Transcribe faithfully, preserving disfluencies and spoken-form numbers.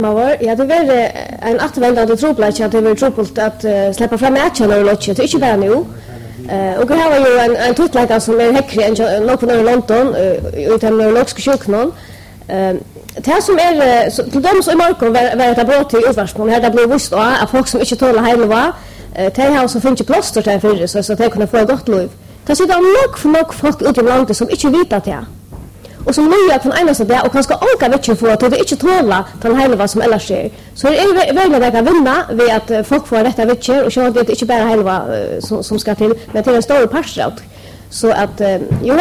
Ja, det var en återvändande troplatch att det var tropult att uh, släppa fram matchen och lotchet. Det är inte bara nu. Uh, och här var ju en, en tutläggare som är häckrig än någon i London uh, utan neurologisk sjukdom. Uh, det som är, så, till dem som i morgon var, var ett brott i utvarspunkt. Här det blev visst att folk som inte tålar hejlva, uh, de har som finns plåster till för så, så att de kunde få ett gott liv. Det sitter nog för nog folk ute i landet som inte vet att det är. Och som löjer från enaste där och kanske åka vet för att det inte tåla den hela som ellers sker. Så det är verkligen att vinna vid att folk får rätta vittjer och så att det inte bara hela som, som ska till men till en stor parstrat. Så att jo